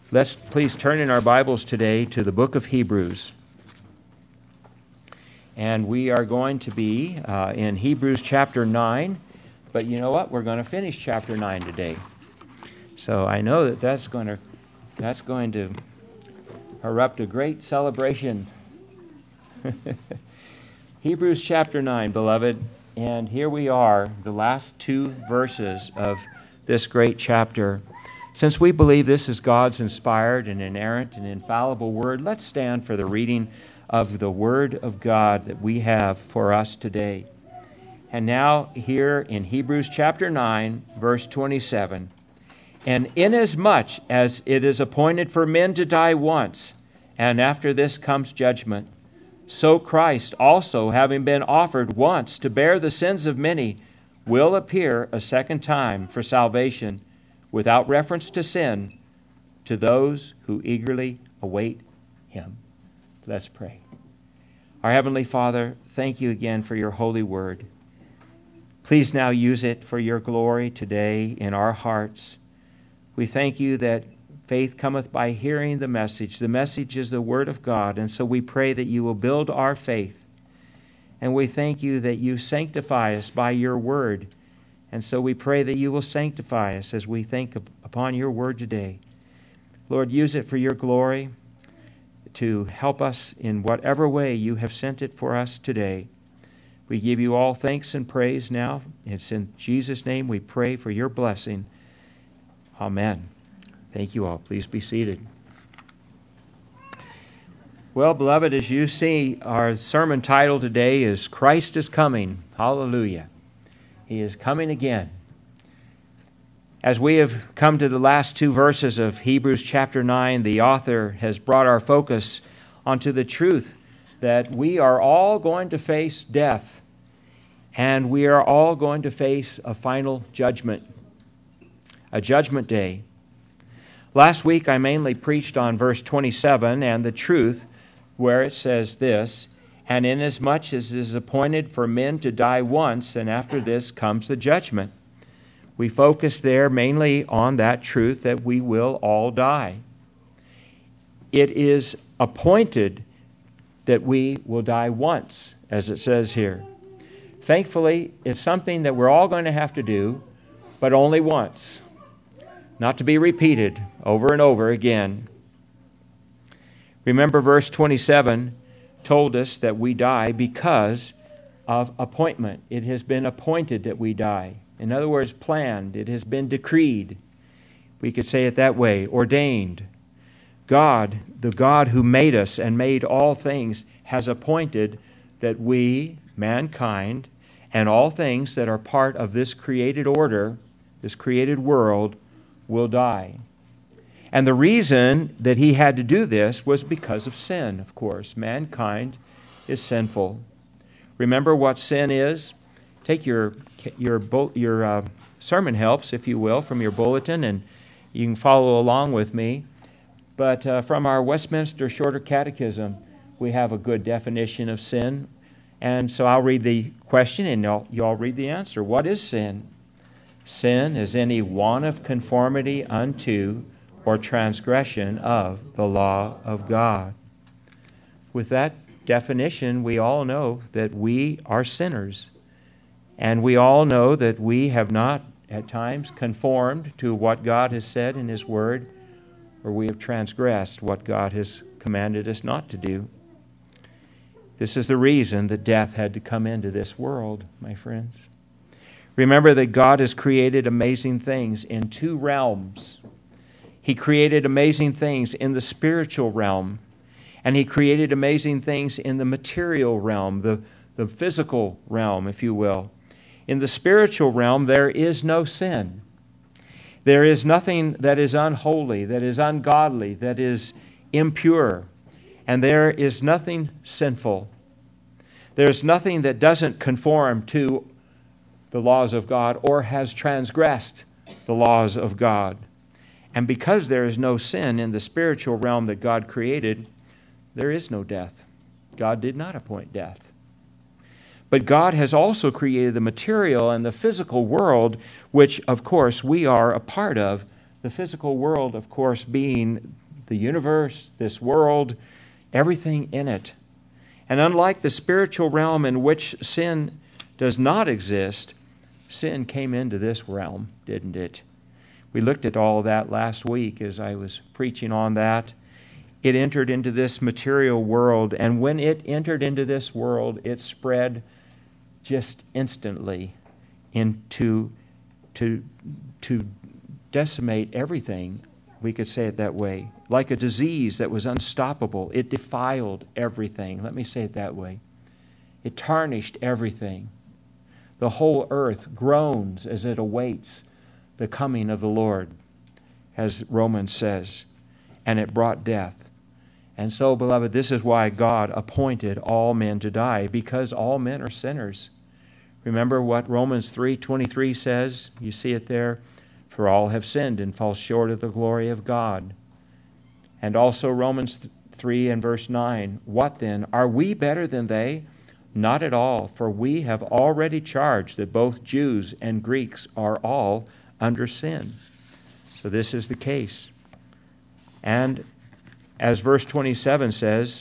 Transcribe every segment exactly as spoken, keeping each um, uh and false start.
Let's please turn in our Bibles today to the book of Hebrews. And we are going to be uh, in Hebrews chapter nine. But you know what? We're going to finish chapter nine today. So I know that that's going to, that's going to erupt a great celebration. Hebrews chapter nine, beloved. And here we are, the last two verses of this great chapter. Since we believe this is God's inspired and inerrant and infallible word, let's stand for the reading of the word of God that we have for us today. And now here in Hebrews chapter nine, verse twenty-seven, "And inasmuch as it is appointed for men to die once, and after this comes judgment, so Christ also, having been offered once to bear the sins of many, will appear a second time for salvation, without reference to sin, to those who eagerly await Him." Let's pray. Our Heavenly Father, thank you again for your holy word. Please now use it for your glory today in our hearts. We thank you that faith cometh by hearing the message. The message is the word of God, and so we pray that you will build our faith. And we thank you that you sanctify us by your word. And so we pray that you will sanctify us as we think upon your word today. Lord, use it for your glory to help us in whatever way you have sent it for us today. We give you all thanks and praise now. It's in Jesus' name we pray for your blessing. Amen. Thank you all. Please be seated. Well, beloved, as you see, our sermon title today is Christ is Coming. Hallelujah. He is coming again. As we have come to the last two verses of Hebrews chapter nine, the author has brought our focus onto the truth that we are all going to face death, and we are all going to face a final judgment, a judgment day. Last week I mainly preached on verse twenty-seven and the truth where it says this, "And inasmuch as it is appointed for men to die once, and after this comes the judgment." We focus there mainly on that truth that we will all die. It is appointed that we will die once, as it says here. Thankfully, it's something that we're all going to have to do, but only once, not to be repeated over and over again. Remember, verse twenty-seven told us that we die because of appointment. It has been appointed that we die. In other words, planned. It has been decreed. We could say it that way, ordained. God, the God who made us and made all things, has appointed that we, mankind, and all things that are part of this created order, this created world, will die. And the reason that he had to do this was because of sin, of course. Mankind is sinful. Remember what sin is? Take your your your uh, sermon helps, if you will, from your bulletin, and you can follow along with me. But uh, from our Westminster Shorter Catechism, we have a good definition of sin. And so I'll read the question, and y'all, y'all read the answer. What is sin? Sin is any want of conformity unto or transgression of the law of God. With that definition, we all know that we are sinners. And we all know that we have not, at times, conformed to what God has said in His Word, or we have transgressed what God has commanded us not to do. This is the reason that death had to come into this world, my friends. Remember that God has created amazing things in two realms. He created amazing things in the spiritual realm, and He created amazing things in the material realm, the, the physical realm, if you will. In the spiritual realm, there is no sin. There is nothing that is unholy, that is ungodly, that is impure. And there is nothing sinful. There is nothing that doesn't conform to the laws of God or has transgressed the laws of God. And because there is no sin in the spiritual realm that God created, there is no death. God did not appoint death. But God has also created the material and the physical world, which, of course, we are a part of The physical world, of course, being the universe, this world, everything in it. And unlike the spiritual realm in which sin does not exist, sin came into this realm, didn't it? We looked at all of that last week as I was preaching on that. It entered into this material world, and when it entered into this world, it spread just instantly into to to decimate everything. We could say it that way. Like a disease that was unstoppable. It defiled everything. Let me say it that way. It tarnished everything. The whole earth groans as it awaits the coming of the Lord, as Romans says. And it brought death. And so, beloved, this is why God appointed all men to die, because all men are sinners. Remember what Romans three twenty-three says? You see it there. For all have sinned and fall short of the glory of God. And also Romans three and verse nine. What then? Are we better than they? Not at all, for we have already charged that both Jews and Greeks are all under sin. So this is the case. And as verse twenty-seven says,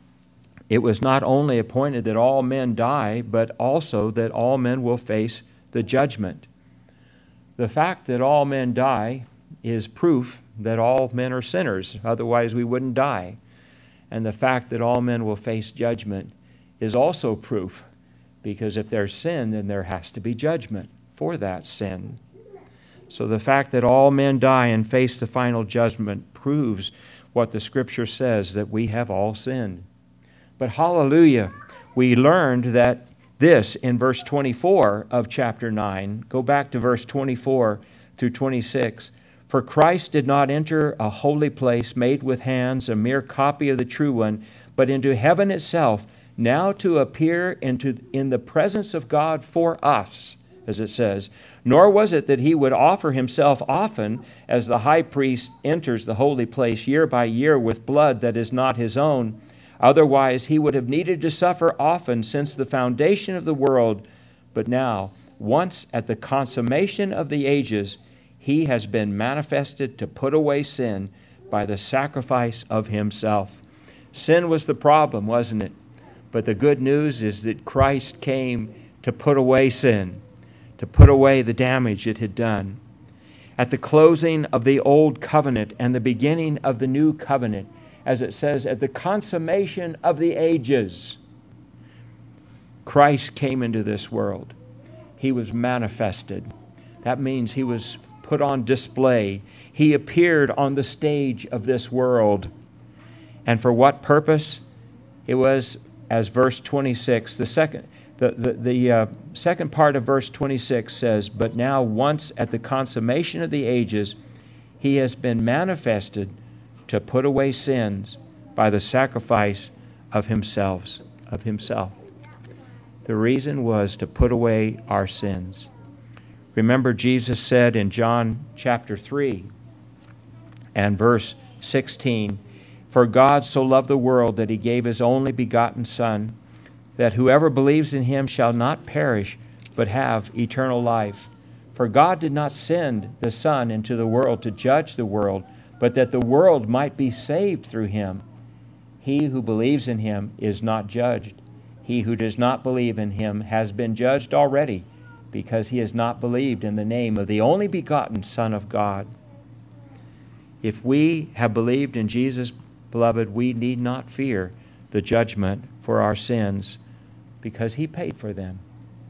it was not only appointed that all men die, but also that all men will face the judgment. The fact that all men die is proof that all men are sinners. Otherwise, we wouldn't die. And the fact that all men will face judgment is also proof, because if there's sin, then there has to be judgment for that sin. So the fact that all men die and face the final judgment proves what the Scripture says, that we have all sinned. But hallelujah, we learned that this in verse twenty-four of chapter nine. Go back to verse twenty-four through twenty-six. For Christ did not enter a holy place made with hands, a mere copy of the true one, but into heaven itself, now to appear into in the presence of God for us, as it says. Nor was it that he would offer himself often, as the high priest enters the holy place year by year with blood that is not his own. Otherwise, he would have needed to suffer often since the foundation of the world. But now, once at the consummation of the ages, he has been manifested to put away sin by the sacrifice of himself. Sin was the problem, wasn't it? But the good news is that Christ came to put away sin, to put away the damage it had done. At the closing of the old covenant and the beginning of the new covenant, as it says, at the consummation of the ages, Christ came into this world. He was manifested. That means he was put on display. He appeared on the stage of this world. And for what purpose? It was, as verse twenty-six, the second, the, the, the uh, second part of verse twenty-six says, but now once at the consummation of the ages, he has been manifested to put away sins by the sacrifice of himself, of himself. The reason was to put away our sins. Remember, Jesus said in John chapter three and verse sixteen, for God so loved the world that he gave his only begotten Son, that whoever believes in him shall not perish, but have eternal life. For God did not send the Son into the world to judge the world, but that the world might be saved through him. He who believes in him is not judged. He who does not believe in him has been judged already, because he has not believed in the name of the only begotten Son of God. If we have believed in Jesus, beloved, we need not fear the judgment for our sins, because he paid for them.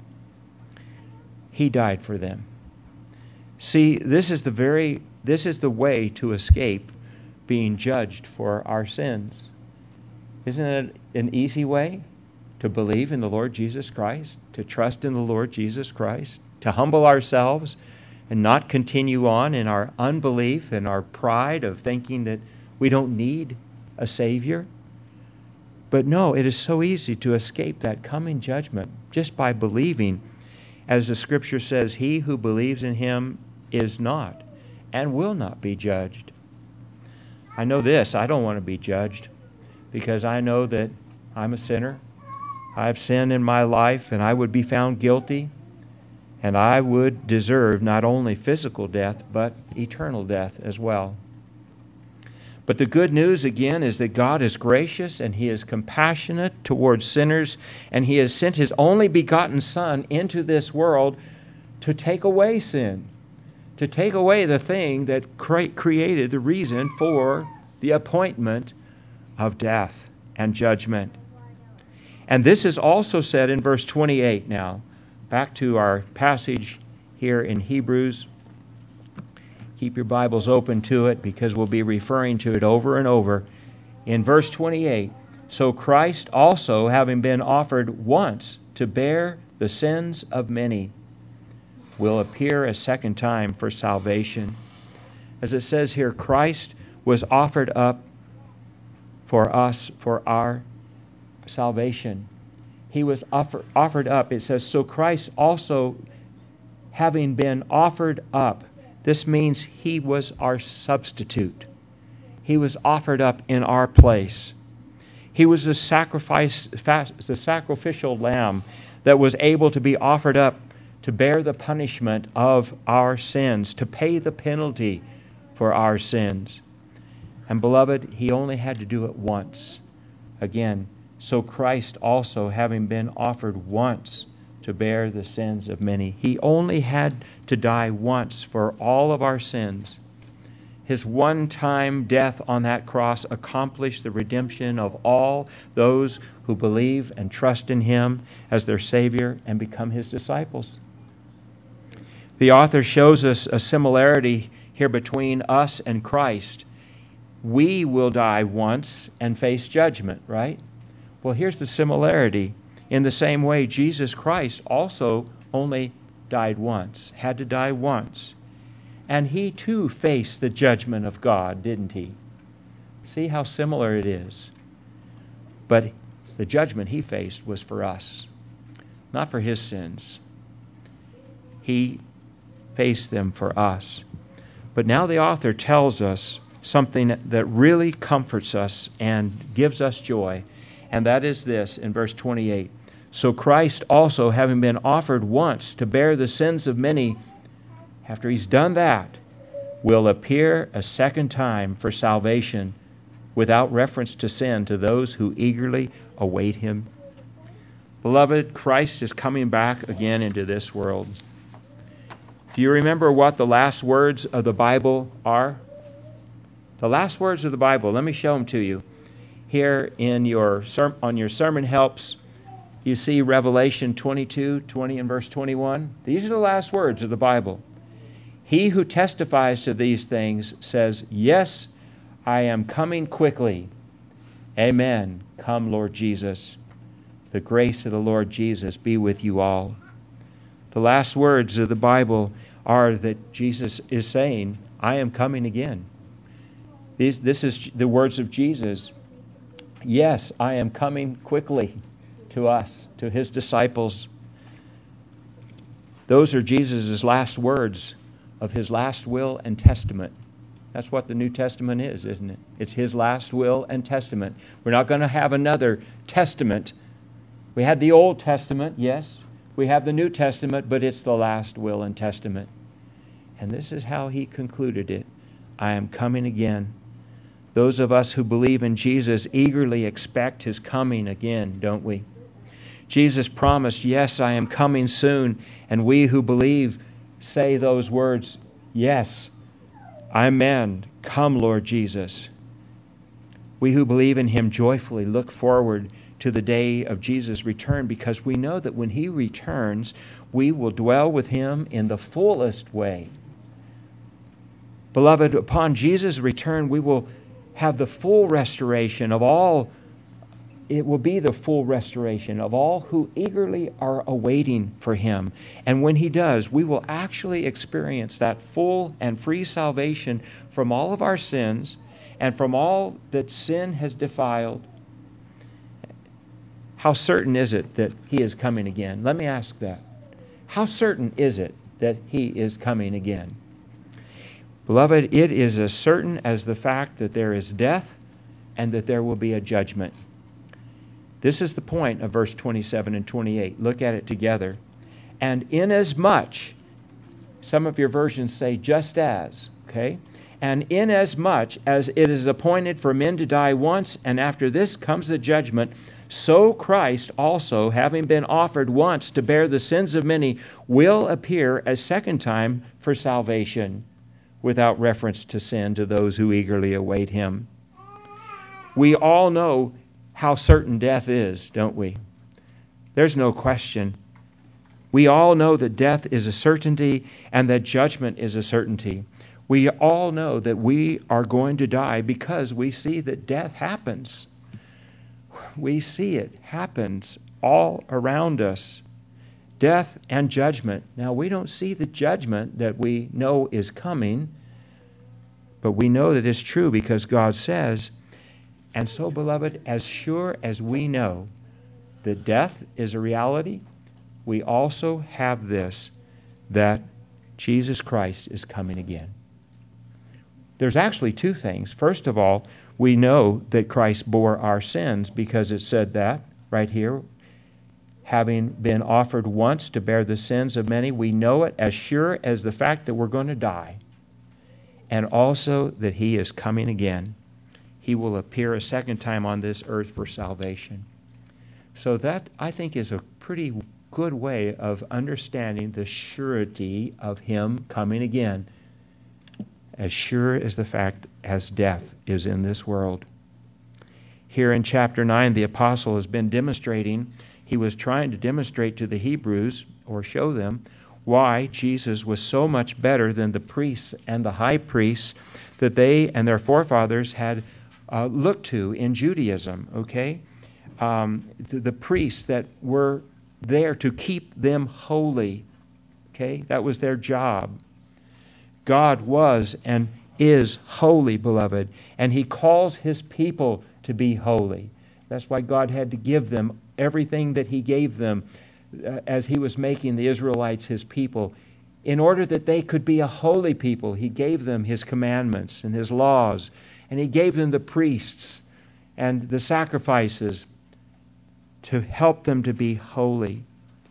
He died for them. See, this is the very This is the way to escape being judged for our sins. Isn't it an easy way to believe in the Lord Jesus Christ, to trust in the Lord Jesus Christ, to humble ourselves and not continue on in our unbelief and our pride of thinking that we don't need a Savior? But no, it is so easy to escape that coming judgment just by believing, as the Scripture says, he who believes in him is not and will not be judged. I know this, I don't want to be judged, because I know that I'm a sinner. I have sin in my life, and I would be found guilty. And I would deserve not only physical death, but eternal death as well. But the good news, again, is that God is gracious and He is compassionate towards sinners, and He has sent His only begotten Son into this world to take away sin, to take away the thing that cre- created the reason for the appointment of death and judgment. And this is also said in verse twenty-eight now. Back to our passage here in Hebrews. Keep your Bibles open to it because we'll be referring to it over and over. In verse twenty-eight, so Christ also, having been offered once to bear the sins of many, will appear a second time for salvation. As it says here, Christ was offered up for us, for our salvation. He was offer, offered up. It says, so Christ also, having been offered up. This means He was our substitute. He was offered up in our place. He was the sacrifice, the sacrificial lamb that was able to be offered up to bear the punishment of our sins, to pay the penalty for our sins. And beloved, He only had to do it once. Again, so Christ also, having been offered once to bear the sins of many. He only had to die once for all of our sins. His one-time death on that cross accomplished the redemption of all those who believe and trust in Him as their Savior and become His disciples. The author shows us a similarity here between us and Christ. We will die once and face judgment, right? Well, here's the similarity. In the same way, Jesus Christ also only died once, had to die once. And He too faced the judgment of God, didn't He? See how similar it is. But the judgment He faced was for us, not for His sins. He faced them for us. But now the author tells us something that really comforts us and gives us joy. And that is this in verse twenty-eight. So Christ also, having been offered once to bear the sins of many, after He's done that, will appear a second time for salvation without reference to sin to those who eagerly await Him. Beloved, Christ is coming back again into this world. Do you remember what the last words of the Bible are? The last words of the Bible, let me show them to you. Here in your on your sermon helps, you see Revelation twenty-two, twenty and verse twenty-one. These are the last words of the Bible. He who testifies to these things says, yes, I am coming quickly. Amen. Come, Lord Jesus. The grace of the Lord Jesus be with you all. The last words of the Bible are that Jesus is saying, I am coming again. These, this is the words of Jesus. Yes, I am coming quickly to us, to His disciples. Those are Jesus' last words of His last will and testament. That's what the New Testament is, isn't it? It's His last will and testament. We're not going to have another testament. We had the Old Testament, yes. We have the New Testament, but it's the last will and testament. And this is how He concluded it. I am coming again. Those of us who believe in Jesus eagerly expect His coming again, don't we? Jesus promised, yes, I am coming soon. And we who believe say those words, yes, amen. Come, Lord Jesus. We who believe in Him joyfully look forward to the day of Jesus' return because we know that when He returns, we will dwell with Him in the fullest way. Beloved, upon Jesus' return, we will have the full restoration of all, it will be the full restoration of all who eagerly are awaiting for Him. And when He does, we will actually experience that full and free salvation from all of our sins and from all that sin has defiled. How certain is it that He is coming again? Let me ask that. How certain is it that He is coming again? Beloved, it is as certain as the fact that there is death and that there will be a judgment. This is the point of verse twenty-seven and twenty-eight. Look at it together. And inasmuch, some of your versions say just as, okay? And inasmuch as it is appointed for men to die once, and after this comes the judgment, so Christ also, having been offered once to bear the sins of many, will appear a second time for salvation, without reference to sin, to those who eagerly await him. We all know how certain death is, don't we? There's no question. We all know that death is a certainty and that judgment is a certainty. We all know that we are going to die because we see that death happens. We see it happens all around us. Death and judgment. Now, we don't see the judgment that we know is coming, but we know that it's true because God says, and so, beloved, as sure as we know that death is a reality, we also have this, that Jesus Christ is coming again. There's actually two things. First of all, we know that Christ bore our sins because it said that right here. Having been offered once to bear the sins of many, we know it as sure as the fact that we're going to die. And also that he is coming again. He will appear a second time on this earth for salvation. So that, I think, is a pretty good way of understanding the surety of him coming again. As sure as the fact as death is in this world. Here in chapter nine, the apostle has been demonstrating, he was trying to demonstrate to the Hebrews, or show them, why Jesus was so much better than the priests and the high priests that they and their forefathers had uh, looked to in Judaism, okay? Um, the, the priests that were there to keep them holy, okay? That was their job. God was and is holy, beloved, and he calls his people to be holy. That's why God had to give them everything that he gave them uh, as he was making the Israelites his people. In order that they could be a holy people, he gave them his commandments and his laws, and he gave them the priests and the sacrifices to help them to be holy.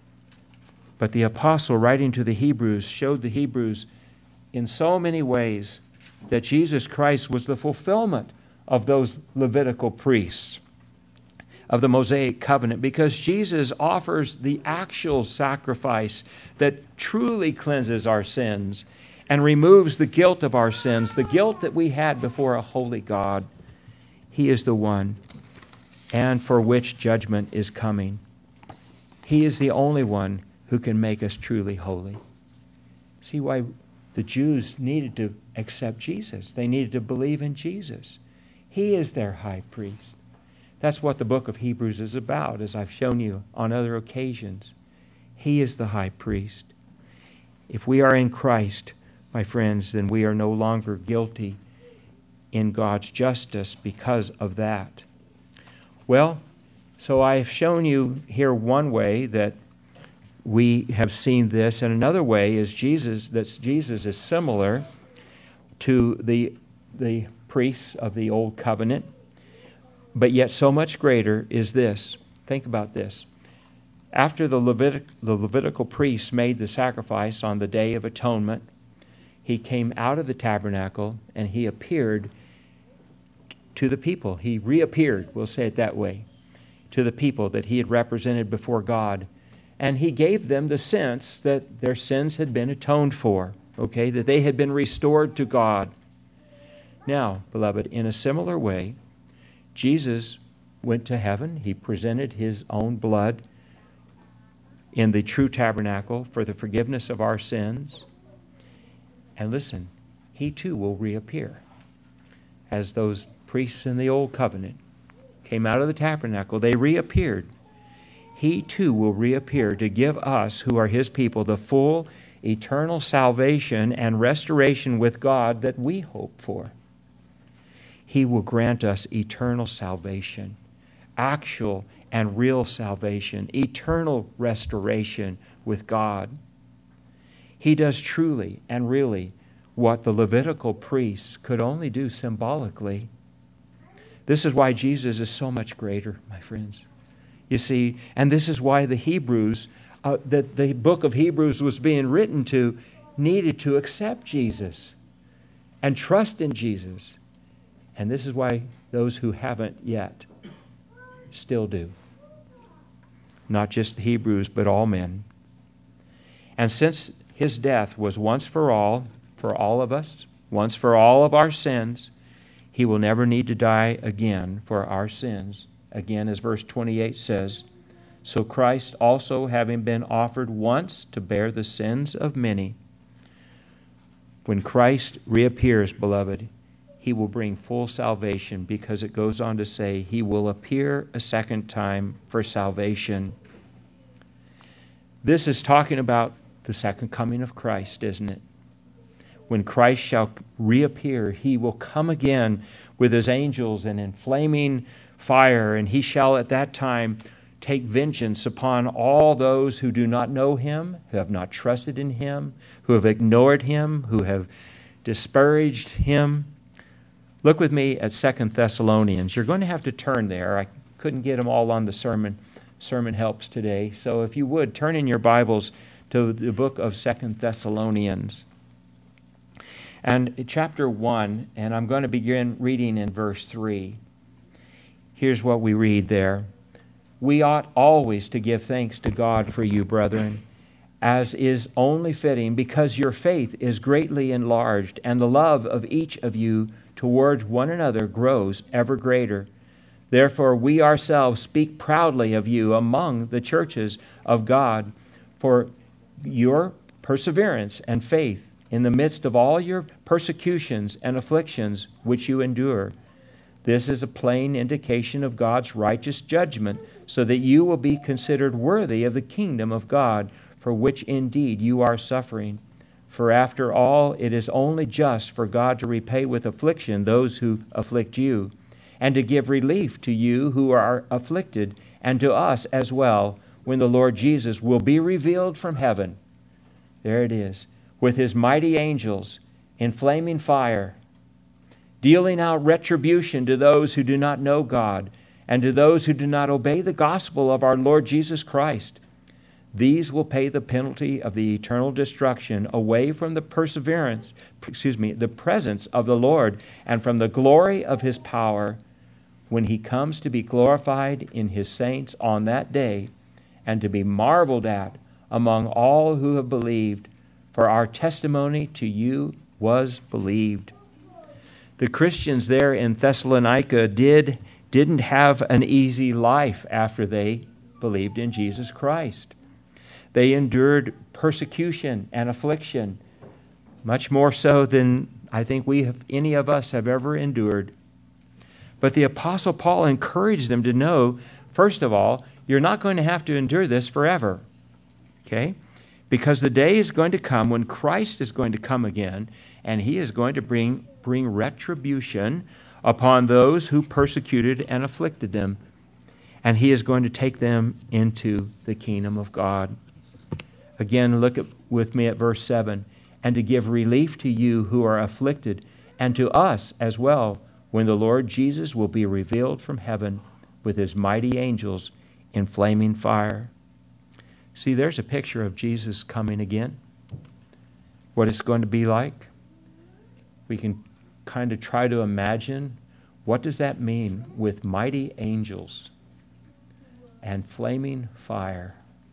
But the apostle, writing to the Hebrews, showed the Hebrews in so many ways that Jesus Christ was the fulfillment of those Levitical priests, of the Mosaic covenant, because Jesus offers the actual sacrifice that truly cleanses our sins and removes the guilt of our sins, the guilt that we had before a holy God. He is the one, and for which judgment is coming. He is the only one who can make us truly holy. See why the Jews needed to accept Jesus. They needed to believe in Jesus. He is their high priest. That's what the book of Hebrews is about, as I've shown you on other occasions. He is the high priest. If we are in Christ, my friends, then we are no longer guilty in God's justice because of that. Well, so I've shown you here one way that we have seen this, and another way is Jesus, that Jesus is similar to the, the priests of the Old Covenant, but yet so much greater is this. Think about this. After the, Levitic, the Levitical priests made the sacrifice on the Day of Atonement, he came out of the tabernacle and he appeared to the people. He reappeared, we'll say it that way, to the people that he had represented before God. And he gave them the sense that their sins had been atoned for, okay, that they had been restored to God. Now, beloved, in a similar way, Jesus went to heaven. He presented his own blood in the true tabernacle for the forgiveness of our sins. And listen, he too will reappear. As those priests in the Old Covenant came out of the tabernacle, they reappeared. He too will reappear to give us, who are his people, the full eternal salvation and restoration with God that we hope for. He will grant us eternal salvation, actual and real salvation, eternal restoration with God. He does truly and really what the Levitical priests could only do symbolically. This is why Jesus is so much greater, my friends. You see, and this is why the Hebrews uh, that the book of Hebrews was being written to needed to accept Jesus and trust in Jesus. And this is why those who haven't yet still do. Not just the Hebrews, but all men. And since his death was once for all, for all of us, once for all of our sins, he will never need to die again for our sins. Again, as verse twenty-eight says, so Christ also, having been offered once to bear the sins of many, when Christ reappears, beloved, he will bring full salvation, because it goes on to say he will appear a second time for salvation. This is talking about the second coming of Christ, isn't it? When Christ shall reappear, he will come again with his angels and in flaming fire, and he shall at that time take vengeance upon all those who do not know him, who have not trusted in him, who have ignored him, who have disparaged him. Look with me at Second Thessalonians. You're going to have to turn there. I couldn't get them all on the sermon sermon helps today. So if you would, turn in your Bibles to the book of Second Thessalonians. And chapter one, and I'm going to begin reading in verse three. Here's what we read there. We ought always to give thanks to God for you, brethren, as is only fitting, because your faith is greatly enlarged, and the love of each of you toward one another grows ever greater. Therefore we ourselves speak proudly of you among the churches of God for your perseverance and faith in the midst of all your persecutions and afflictions which you endure. This is a plain indication of God's righteous judgment, so that you will be considered worthy of the kingdom of God, for which indeed you are suffering. For after all, it is only just for God to repay with affliction those who afflict you, and to give relief to you who are afflicted, and to us as well, when the Lord Jesus will be revealed from heaven. There it is, with his mighty angels in flaming fire, dealing out retribution to those who do not know God, and to those who do not obey the gospel of our Lord Jesus Christ. These will pay the penalty of the eternal destruction away from the perseverance, excuse me, the presence of the Lord, and from the glory of his power, when he comes to be glorified in his saints on that day, and to be marveled at among all who have believed, for our testimony to you was believed. The Christians there in Thessalonica did, didn't have an easy life after they believed in Jesus Christ. They endured persecution and affliction, much more so than I think we have, any of us have ever endured. But the Apostle Paul encouraged them to know, first of all, you're not going to have to endure this forever. Okay? Because the day is going to come when Christ is going to come again, and he is going to bring, bring retribution upon those who persecuted and afflicted them. And he is going to take them into the kingdom of God. Again, look at, with me at verse seven. And to give relief to you who are afflicted, and to us as well, when the Lord Jesus will be revealed from heaven with his mighty angels in flaming fire. See, there's a picture of Jesus coming again. What it's going to be like. We can kind of try to imagine, what does that mean with mighty angels and flaming fire?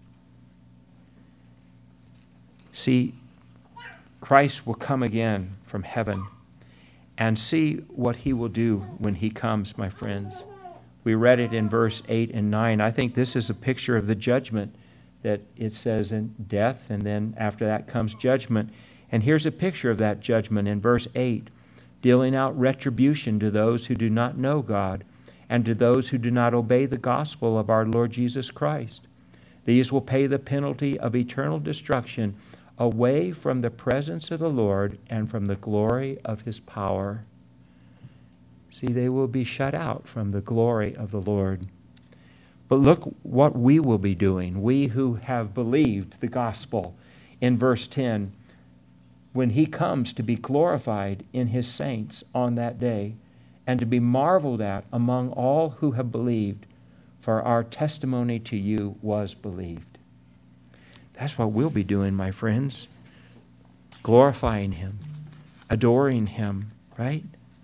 See, Christ will come again from heaven, and see what he will do when he comes, my friends. We read it in verse eight and nine. I think this is a picture of the judgment that it says in death, and then after that comes judgment. And here's a picture of that judgment in verse eight, dealing out retribution to those who do not know God, and to those who do not obey the gospel of our Lord Jesus Christ. These will pay the penalty of eternal destruction away from the presence of the Lord and from the glory of his power. See, they will be shut out from the glory of the Lord. But look what we will be doing, we who have believed the gospel. In verse ten, when he comes to be glorified in his saints on that day, and to be marveled at among all who have believed, for our testimony to you was believed. That's what we'll be doing, my friends. Glorifying Him, adoring Him, right?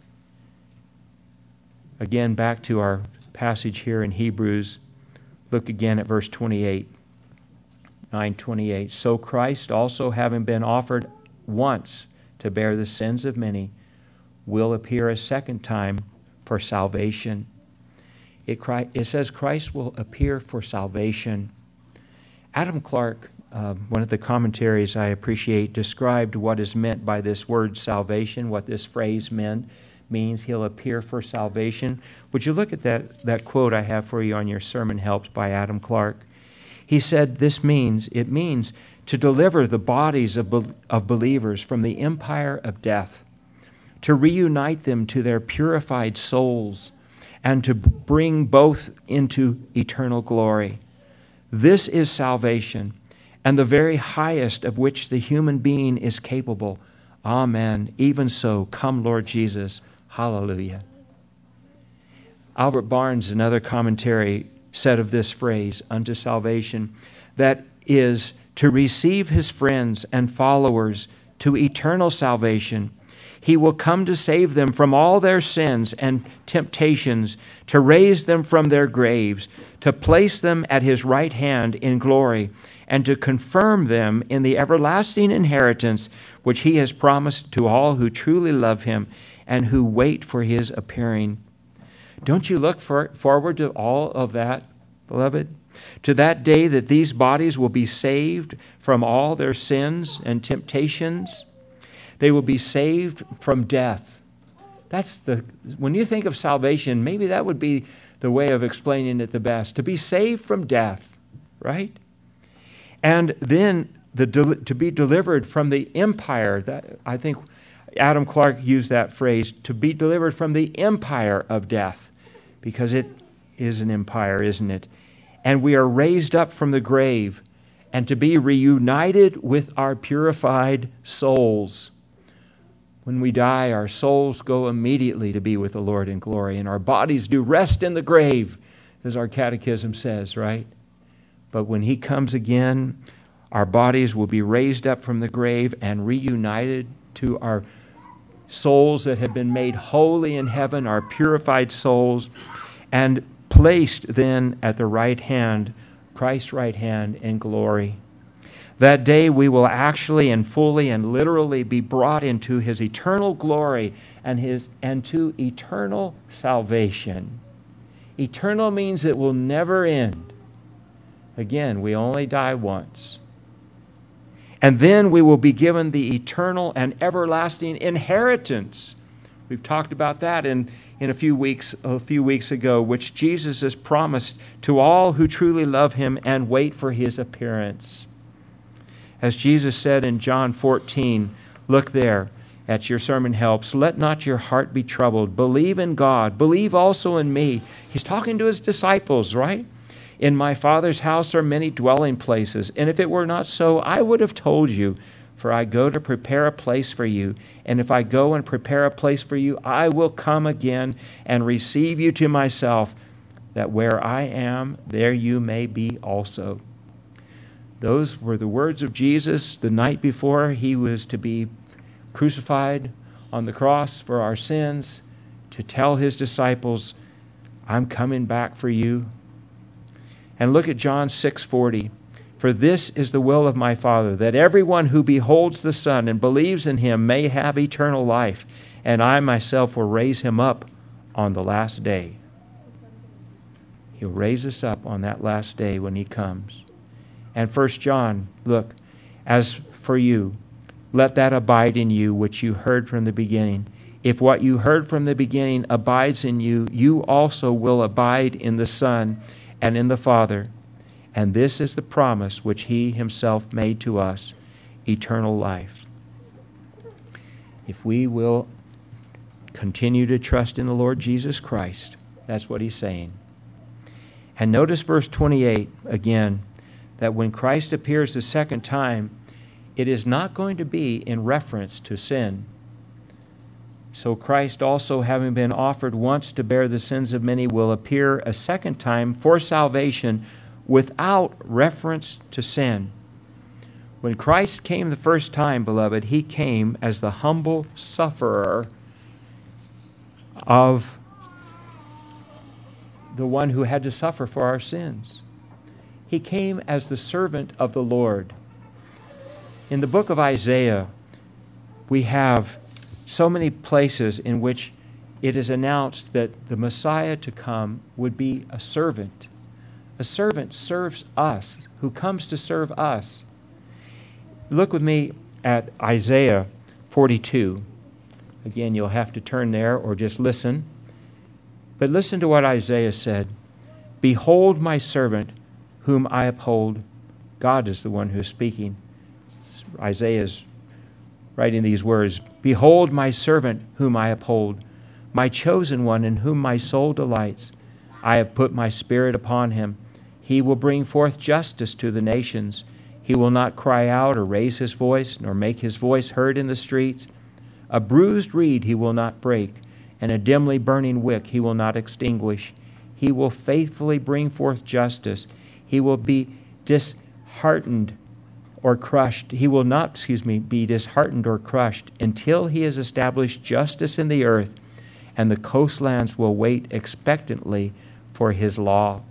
Again, back to our passage here in Hebrews. Look again at verse twenty-eight. nine twenty-eight. So Christ also, having been offered once to bear the sins of many, will appear a second time for salvation. It, it says Christ will appear for salvation. Adam Clarke, uh, one of the commentaries I appreciate, described what is meant by this word salvation, what this phrase meant, means He'll appear for salvation. Would you look at that, that quote I have for you on your sermon helps by Adam Clarke? He said this means, it means to deliver the bodies of, be, of believers from the empire of death, to reunite them to their purified souls, and to bring both into eternal glory. This is salvation, and the very highest of which the human being is capable. Amen. Even so, come Lord Jesus. Hallelujah. Albert Barnes, another commentary, said of this phrase, unto salvation, that is to receive His friends and followers to eternal salvation. He will come to save them from all their sins and temptations, to raise them from their graves, to place them at His right hand in glory, and to confirm them in the everlasting inheritance which He has promised to all who truly love Him and who wait for His appearing. Don't you look for, forward to all of that, beloved? To that day that these bodies will be saved from all their sins and temptations. They will be saved from death. That's the, when you think of salvation, maybe that would be the way of explaining it the best. To be saved from death, right? And then the to be delivered from the empire. That I think Adam Clarke used that phrase, to be delivered from the empire of death, because it is an empire, isn't it? And we are raised up from the grave, and to be reunited with our purified souls. When we die, our souls go immediately to be with the Lord in glory, and our bodies do rest in the grave, as our catechism says, right? But when He comes again, our bodies will be raised up from the grave and reunited to our souls that have been made holy in heaven, our purified souls, and placed then at the right hand, Christ's right hand in glory. That day we will actually and fully and literally be brought into His eternal glory and His and to eternal salvation. Eternal means it will never end. Again, we only die once. And then we will be given the eternal and everlasting inheritance. We've talked about that in, in a few weeks a few weeks ago, which Jesus has promised to all who truly love Him and wait for His appearance. As Jesus said in John fourteen, look there at your sermon helps, let not your heart be troubled. Believe in God. Believe also in me. He's talking to His disciples, right? In my Father's house are many dwelling places, and if it were not so, I would have told you, for I go to prepare a place for you. And if I go and prepare a place for you, I will come again and receive you to myself, that where I am, there you may be also. Those were the words of Jesus the night before He was to be crucified on the cross for our sins, to tell His disciples, I'm coming back for you. And look at John six forty. For this is the will of my Father, that everyone who beholds the Son and believes in Him may have eternal life, and I myself will raise him up on the last day. He'll raise us up on that last day when He comes. And First John, look, as for you, let that abide in you which you heard from the beginning. If what you heard from the beginning abides in you, you also will abide in the Son and in the Father. And this is the promise which He Himself made to us, eternal life. If we will continue to trust in the Lord Jesus Christ, that's what He's saying. And notice verse twenty-eight again, that when Christ appears the second time, it is not going to be in reference to sin. So Christ also, having been offered once to bear the sins of many, will appear a second time for salvation without reference to sin. When Christ came the first time, beloved, he came as the humble sufferer of the one who had to suffer for our sins. He came as the servant of the Lord. In the book of Isaiah, we have so many places in which it is announced that the Messiah to come would be a servant. A servant serves us, who comes to serve us. Look with me at Isaiah forty-two. Again, you'll have to turn there or just listen. But listen to what Isaiah said. Behold my servant, whom I uphold. God is the one who is speaking. Isaiah is writing these words. Behold my servant, whom I uphold, my chosen one, in whom my soul delights. I have put my spirit upon him. He will bring forth justice to the nations. He will not cry out or raise his voice, nor make his voice heard in the streets. A bruised reed he will not break, and a dimly burning wick he will not extinguish. He will faithfully bring forth justice. He will be disheartened or crushed. He will not, excuse me, be disheartened or crushed until he has established justice in the earth, and the coastlands will wait expectantly for his law.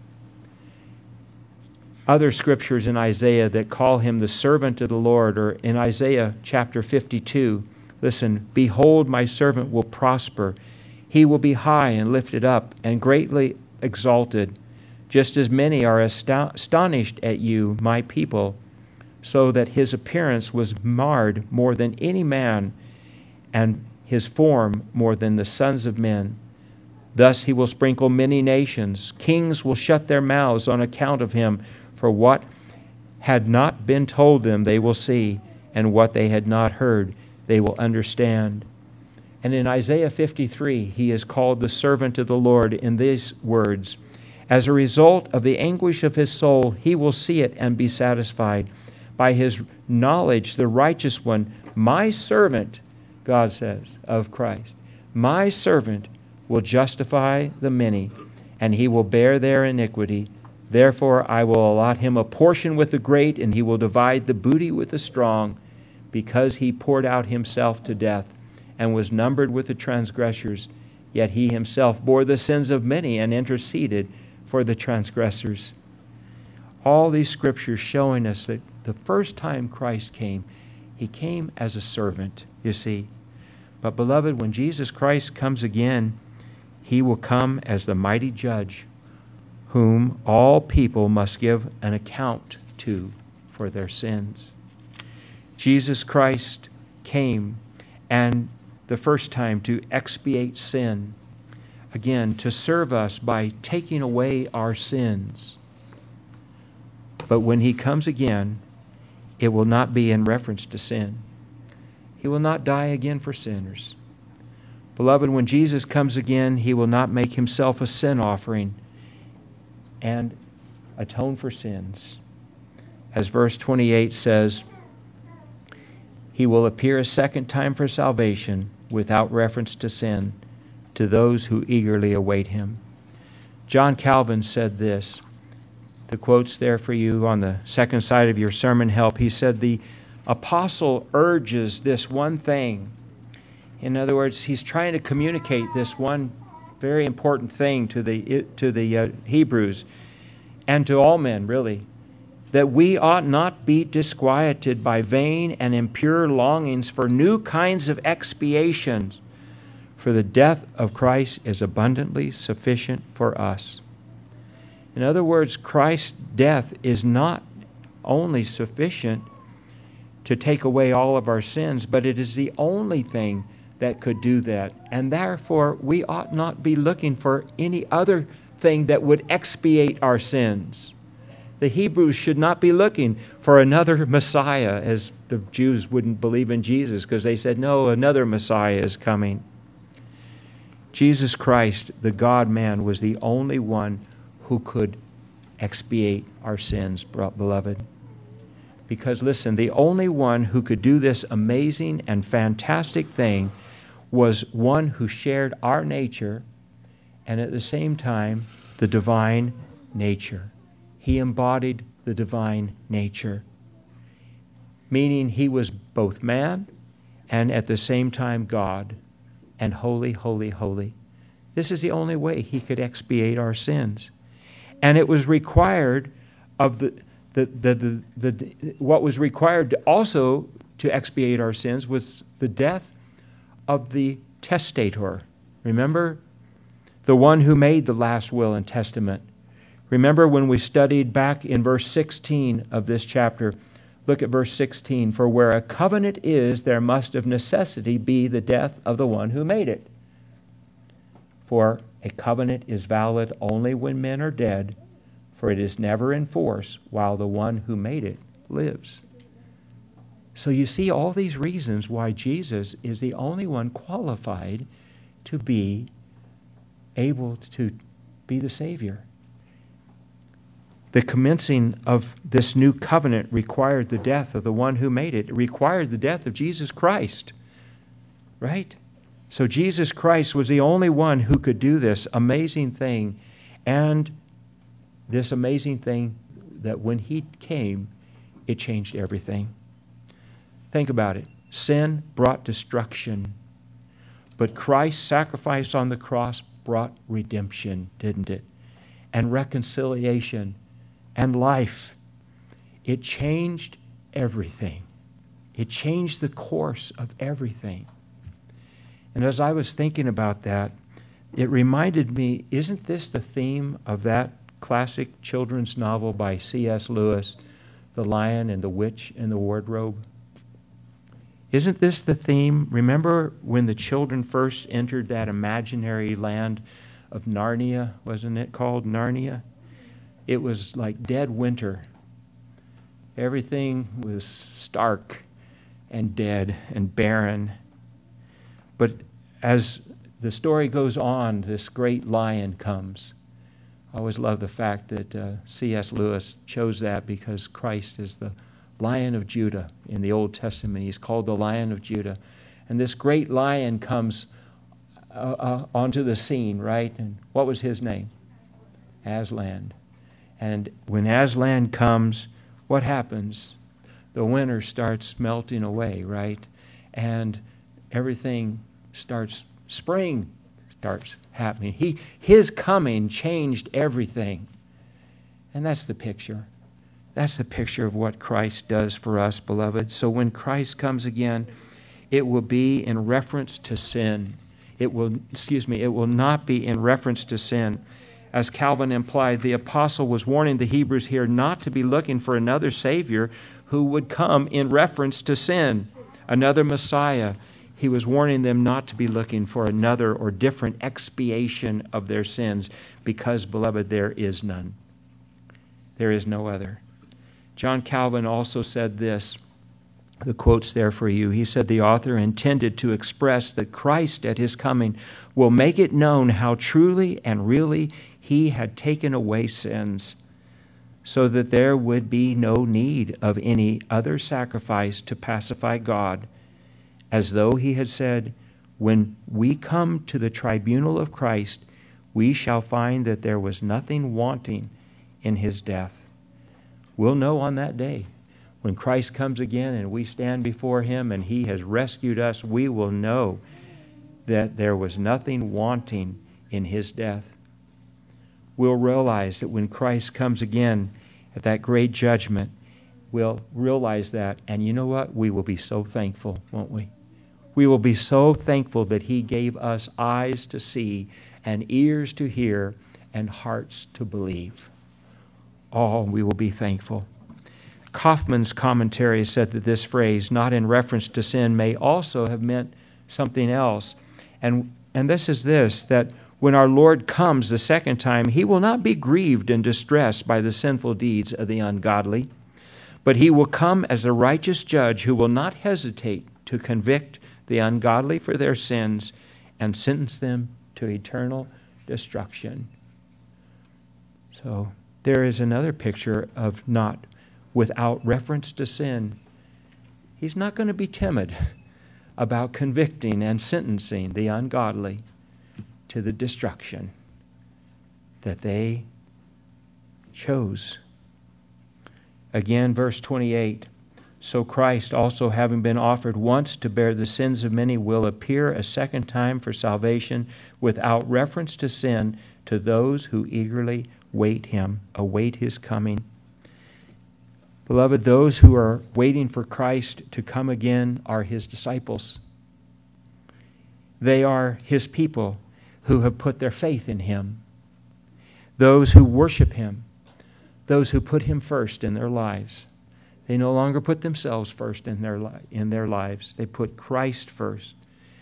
Other scriptures in Isaiah that call him the servant of the Lord, or in Isaiah chapter fifty-two, listen, behold, my servant will prosper. He will be high and lifted up and greatly exalted. Just as many are astonished at you, my people, so that his appearance was marred more than any man, and his form more than the sons of men. Thus he will sprinkle many nations. Kings will shut their mouths on account of him. For what had not been told them they will see, and what they had not heard they will understand. And in Isaiah fifty-three, he is called the servant of the Lord in these words. As a result of the anguish of his soul, he will see it and be satisfied. By his knowledge, the righteous one, my servant, God says of Christ, my servant will justify the many, and he will bear their iniquity. Therefore I will allot him a portion with the great, and he will divide the booty with the strong, because he poured out himself to death and was numbered with the transgressors. Yet he himself bore the sins of many and interceded for the transgressors. All these scriptures showing us that the first time Christ came, he came as a servant, you see. But beloved, when Jesus Christ comes again, he will come as the mighty judge, whom all people must give an account to for their sins. Jesus Christ came, and the first time to expiate sin, again, to serve us by taking away our sins. But when he comes again, it will not be in reference to sin. He will not die again for sinners. Beloved, when Jesus comes again, he will not make himself a sin offering and atone for sins. As verse twenty-eight says, he will appear a second time for salvation without reference to sin to those who eagerly await him. John Calvin said this. The quote's there for you on the second side of your sermon help. He said, the apostle urges this one thing. In other words, he's trying to communicate this one very important thing to the to the uh, Hebrews and to all men, really, that we ought not be disquieted by vain and impure longings for new kinds of expiations, for the death of Christ is abundantly sufficient for us. In other words, Christ's death is not only sufficient to take away all of our sins, but it is the only thing that could do that. And therefore, we ought not be looking for any other thing that would expiate our sins. The Hebrews should not be looking for another Messiah, as the Jews wouldn't believe in Jesus because they said, no, another Messiah is coming. Jesus Christ, the God-man, was the only one who could expiate our sins, beloved. Because, listen, the only one who could do this amazing and fantastic thing was one who shared our nature and at the same time the divine nature. He embodied the divine nature. meaning he was both man and at the same time God, and holy, holy, holy. This is the only way he could expiate our sins. And it was required of the, the, the, the, the, the what was required to also to expiate our sins was the death of the testator. Remember? The one who made the last will and testament. Remember when we studied back in verse sixteen of this chapter, look at verse sixteen, for where a covenant is, there must of necessity be the death of the one who made it. For a covenant is valid only when men are dead, for it is never in force while the one who made it lives. So you see all these reasons why Jesus is the only one qualified to be able to be the Savior. The commencing of this new covenant required the death of the one who made it. It required the death of Jesus Christ. Right? So Jesus Christ was the only one who could do this amazing thing. And this amazing thing that when he came, it changed everything. Think about it. Sin brought destruction. But Christ's sacrifice on the cross brought redemption, didn't it? And reconciliation and life. It changed everything. It changed the course of everything. And as I was thinking about that, it reminded me, isn't this the theme of that classic children's novel by C S Lewis, The Lion and the Witch and the Wardrobe? Isn't this the theme? Remember when the children first entered that imaginary land of Narnia? Wasn't it called Narnia? It was like dead winter. Everything was stark and dead and barren. But as the story goes on, this great lion comes. I always love the fact that uh, C S Lewis chose that because Christ is the Lion of Judah in the Old Testament. He's called the Lion of Judah. And this great lion comes uh, uh, onto the scene, right? And what was his name? Aslan. And when Aslan comes, what happens? The winter starts melting away, right? And everything starts, spring starts happening. He, his coming changed everything. And that's the picture. That's the picture of what Christ does for us, beloved. So when Christ comes again, it will be in reference to sin. It will, excuse me, it will not be in reference to sin. As Calvin implied, the apostle was warning the Hebrews here not to be looking for another Savior who would come in reference to sin, another Messiah. He was warning them not to be looking for another or different expiation of their sins because, beloved, there is none. There is no other. John Calvin also said this, the quote's there for you. He said, the author intended to express that Christ at his coming will make it known how truly and really he had taken away sins, so that there would be no need of any other sacrifice to pacify God, as though he had said, when we come to the tribunal of Christ, we shall find that there was nothing wanting in his death. We'll know on that day, when Christ comes again and we stand before him and he has rescued us, we will know that there was nothing wanting in his death. We'll realize that when Christ comes again at that great judgment, we'll realize that. And you know what? We will be so thankful, won't we? We will be so thankful that he gave us eyes to see and ears to hear and hearts to believe. Oh, we will be thankful. Kaufman's commentary said that this phrase, not in reference to sin, may also have meant something else. And, and this is this, that when our Lord comes the second time, he will not be grieved and distressed by the sinful deeds of the ungodly, but he will come as a righteous judge who will not hesitate to convict the ungodly for their sins and sentence them to eternal destruction. So there is another picture of not without reference to sin. He's not going to be timid about convicting and sentencing the ungodly to the destruction that they chose. Again, verse twenty-eight, So Christ, also having been offered once to bear the sins of many, will appear a second time for salvation without reference to sin to those who eagerly wait him, await his coming. Beloved, those who are waiting for Christ to come again are his disciples. They are his people who have put their faith in him. Those who worship him. Those who put him first in their lives. They no longer put themselves first in their li- in their lives. They put Christ first.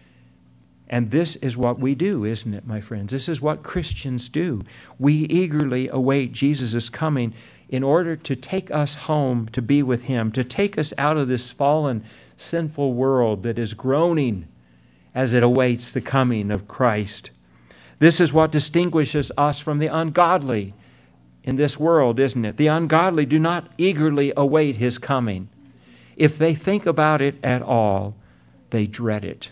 And this is what we do, isn't it, my friends? This is what Christians do. We eagerly await Jesus' coming in order to take us home to be with him, to take us out of this fallen, sinful world that is groaning as it awaits the coming of Christ. This is what distinguishes us from the ungodly in this world, isn't it? The ungodly do not eagerly await his coming. If they think about it at all, they dread it.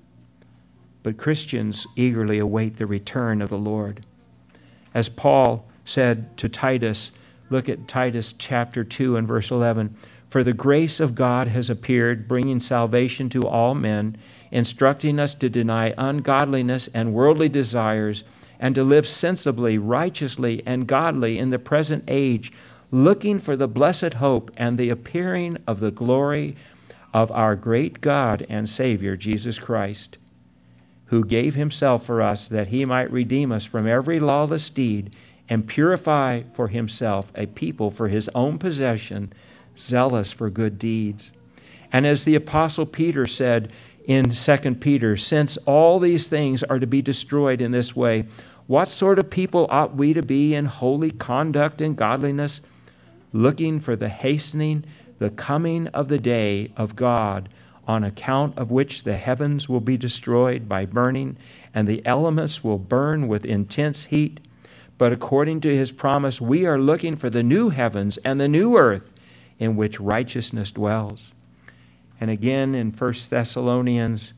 But Christians eagerly await the return of the Lord. As Paul said to Titus, look at Titus chapter two and verse eleven. For the grace of God has appeared, bringing salvation to all men, instructing us to deny ungodliness and worldly desires, and to live sensibly, righteously, and godly in the present age, looking for the blessed hope and the appearing of the glory of our great God and Savior, Jesus Christ, who gave himself for us that he might redeem us from every lawless deed and purify for himself a people for his own possession, zealous for good deeds. And as the Apostle Peter said in Second Peter, since all these things are to be destroyed in this way, what sort of people ought we to be in holy conduct and godliness, looking for the hastening, the coming of the day of God, on account of which the heavens will be destroyed by burning, and the elements will burn with intense heat? But according to his promise, we are looking for the new heavens and the new earth in which righteousness dwells. And again in First Thessalonians,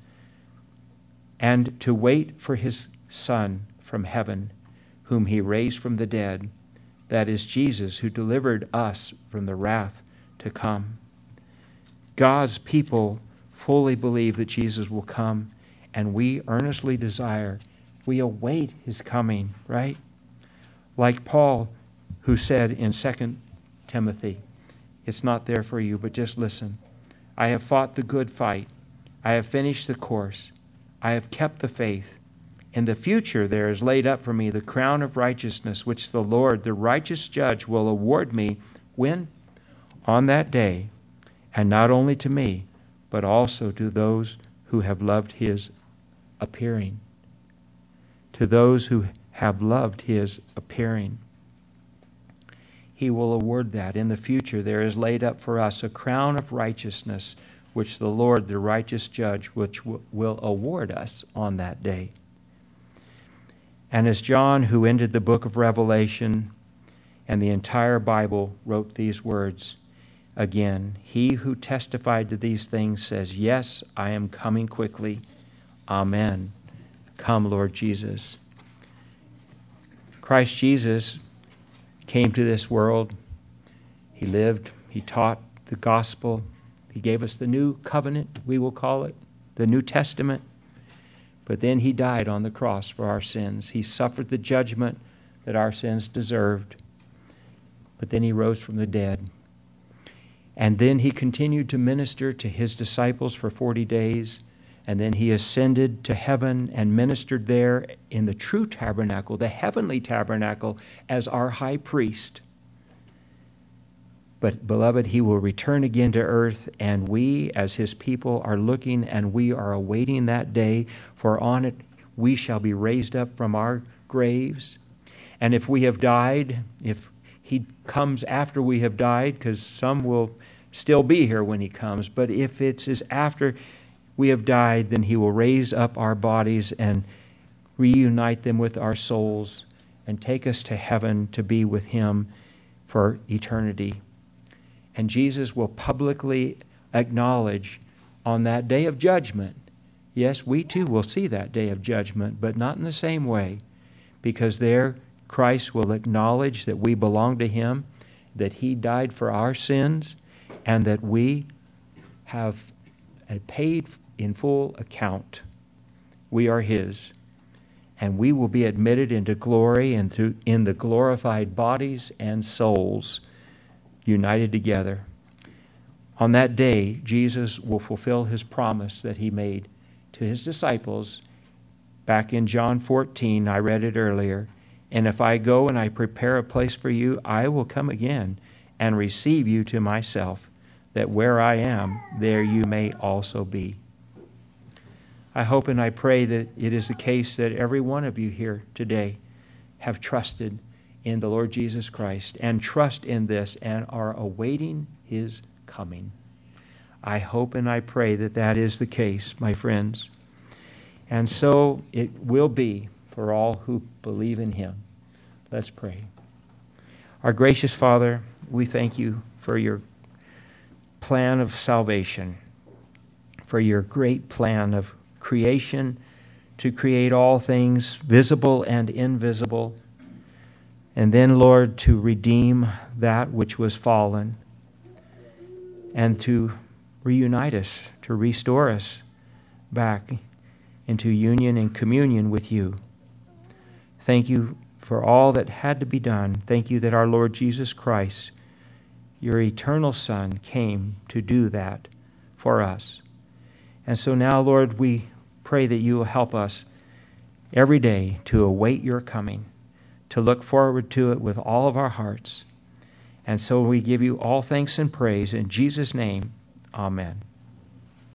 and to wait for his Son from heaven, whom he raised from the dead, that is Jesus, who delivered us from the wrath to come. God's people fully believe that Jesus will come, and we earnestly desire, we await his coming, right? Like Paul, who said in Second Timothy, it's not there for you, but just listen. I have fought the good fight. I have finished the course. I have kept the faith. In the future there is laid up for me the crown of righteousness, which the Lord, the righteous judge, will award me when? On that day, and not only to me, but also to those who have loved his appearing. To those who have loved his appearing. He will award that. In the future there is laid up for us a crown of righteousness, which the Lord, the righteous judge, which w- will award us on that day. And as John, who ended the book of Revelation and the entire Bible, wrote these words, again, he who testified to these things says, yes, I am coming quickly. Amen. Come, Lord Jesus. Christ Jesus came to this world. He lived. He taught the gospel. He gave us the new covenant, we will call it, the New Testament. But then he died on the cross for our sins. He suffered the judgment that our sins deserved. But then he rose from the dead. And then he continued to minister to his disciples for forty days. And then he ascended to heaven and ministered there in the true tabernacle, the heavenly tabernacle, as our high priest. But, beloved, he will return again to earth, and we, as his people, are looking and we are awaiting that day, for on it we shall be raised up from our graves. And if we have died, if he comes after we have died, because some will still be here when he comes, but if it is after we have died, then he will raise up our bodies and reunite them with our souls and take us to heaven to be with him for eternity. And Jesus will publicly acknowledge on that day of judgment. Yes, we too will see that day of judgment, but not in the same way, because there Christ will acknowledge that we belong to him, that he died for our sins, and that we have a paid in full account. We are His, and we will be admitted into glory and to, in the glorified bodies and souls united together. On that day, Jesus will fulfill His promise that He made to His disciples back in John fourteen. I read it earlier. And if I go and I prepare a place for you, I will come again and receive you to myself, that where I am, there you may also be. I hope and I pray that it is the case that every one of you here today have trusted in the Lord Jesus Christ and trust in this and are awaiting His coming. I hope and I pray that that is the case, my friends. And so it will be for all who believe in Him. Let's pray. Our gracious Father, we thank you for your plan of salvation, for your great plan of creation to create all things visible and invisible, and then, Lord, to redeem that which was fallen and to reunite us, to restore us back into union and communion with you. Thank you for all that had to be done. Thank you that our Lord Jesus Christ, your eternal Son, came to do that for us. And so now, Lord, we pray that you will help us every day to await your coming, to look forward to it with all of our hearts. And so we give you all thanks and praise in Jesus' name. Amen.